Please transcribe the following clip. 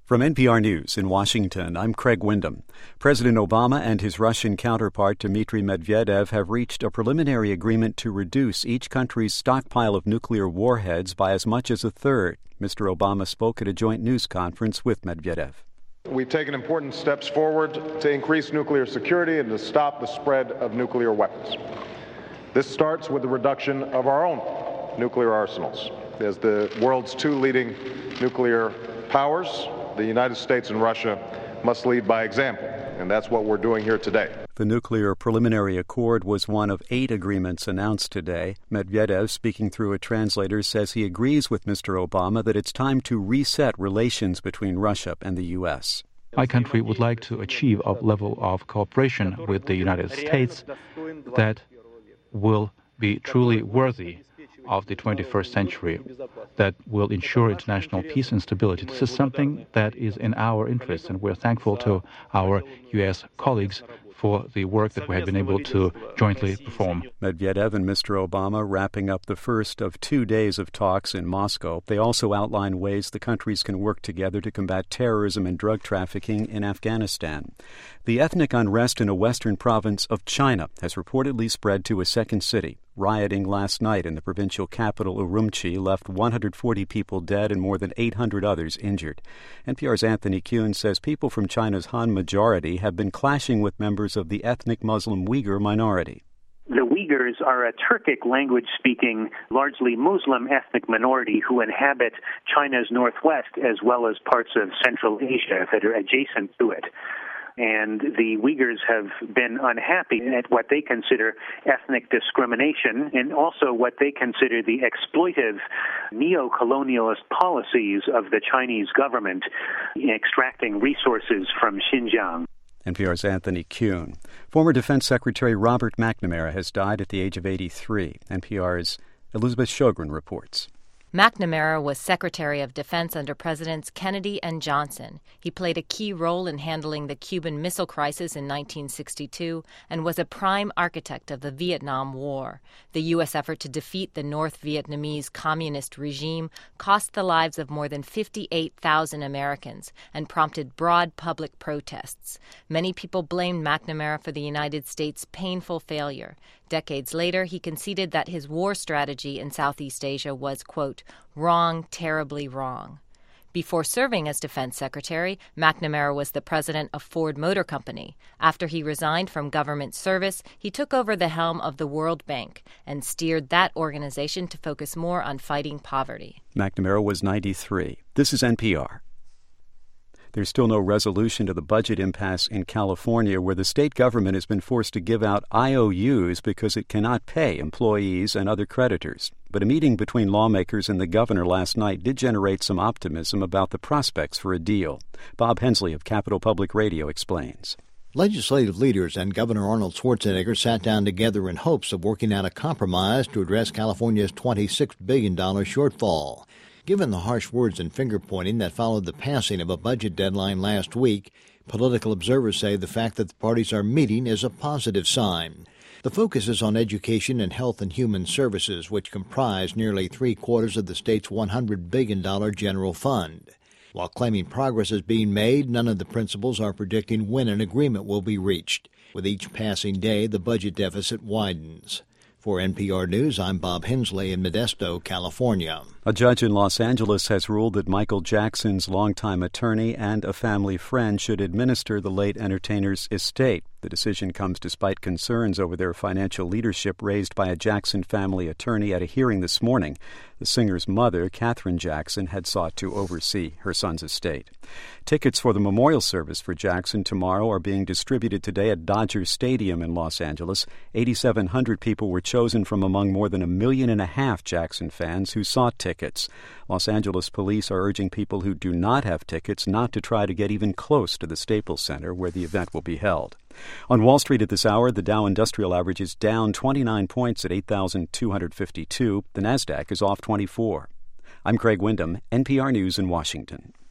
From NPR News in Washington, I'm Craig Windham. President Obama and his Russian counterpart Dmitry Medvedev have reached a preliminary agreement to reduce each country's stockpile of nuclear warheads by as much as a third. Mr. Obama spoke at a joint news conference with Medvedev. We've taken important steps forward to increase nuclear security and to stop the spread of nuclear weapons. This starts with the reduction of our own nuclear arsenals. As the world's two leading nuclear powers, the United States and Russia must lead by example, and that's what we're doing here today. The nuclear preliminary accord was one of 8 agreements announced today. Medvedev, speaking through a translator, says he agrees with Mr. Obama that it's time to reset relations between Russia and the U.S. My country would like to achieve a level of cooperation with the United States that will be truly worthy of the 21st century, that will ensure international peace and stability. This is something that is in our interest, and we're thankful to our U.S. colleagues for the work that we have been able to jointly perform. Medvedev and Mr. Obama wrapping up the first of 2 days of talks in Moscow. They also outline ways the countries can work together to combat terrorism and drug trafficking in Afghanistan. The ethnic unrest in a western province of China has reportedly spread to a second city. Rioting last night in the provincial capital Urumqi left 140 people dead and more than 800 others injured. NPR's Anthony Kuhn says people from China's Han majority have been clashing with members of the ethnic Muslim Uyghur minority. The Uyghurs are a Turkic language-speaking, largely Muslim ethnic minority who inhabit China's northwest as well as parts of Central Asia that are adjacent to it. And the Uyghurs have been unhappy at what they consider ethnic discrimination and also what they consider the exploitive neo-colonialist policies of the Chinese government in extracting resources from Xinjiang. NPR's Anthony Kuhn. Former Defense Secretary Robert McNamara has died at the age of 83. NPR's Elizabeth Shogren reports. McNamara was Secretary of Defense under Presidents Kennedy and Johnson. He played a key role in handling the Cuban Missile Crisis in 1962 and was a prime architect of the Vietnam War. The U.S. effort to defeat the North Vietnamese communist regime cost the lives of more than 58,000 Americans and prompted broad public protests. Many people blamed McNamara for the United States' painful failure. Decades later, he conceded that his war strategy in Southeast Asia was, quote, wrong, terribly wrong. Before serving as defense secretary, McNamara was the president of Ford Motor Company. After he resigned from government service, he took over the helm of the World Bank and steered that organization to focus more on fighting poverty. McNamara was 93. This is NPR. There's still no resolution to the budget impasse in California, where the state government has been forced to give out IOUs because it cannot pay employees and other creditors. But a meeting between lawmakers and the governor last night did generate some optimism about the prospects for a deal. Bob Hensley of Capital Public Radio explains. Legislative leaders and Governor Arnold Schwarzenegger sat down together in hopes of working out a compromise to address California's $26 billion shortfall. Given the harsh words and finger-pointing that followed the passing of a budget deadline last week, political observers say the fact that the parties are meeting is a positive sign. The focus is on education and health and human services, which comprise nearly 3/4 of the state's $100 billion general fund. While claiming progress is being made, none of the principals are predicting when an agreement will be reached. With each passing day, the budget deficit widens. For NPR News, I'm Bob Hensley in Modesto, California. A judge in Los Angeles has ruled that Michael Jackson's longtime attorney and a family friend should administer the late entertainer's estate. The decision comes despite concerns over their financial leadership raised by a Jackson family attorney at a hearing this morning. The singer's mother, Katherine Jackson, had sought to oversee her son's estate. Tickets for the memorial service for Jackson tomorrow are being distributed today at Dodger Stadium in Los Angeles. 8,700 people were chosen from among more than 1.5 million Jackson fans who sought tickets. Los Angeles police are urging people who do not have tickets not to try to get even close to the Staples Center where the event will be held. On Wall Street at this hour, the Dow Industrial Average is down 29 points at 8,252. The Nasdaq is off 24. I'm Craig Windham, NPR News in Washington.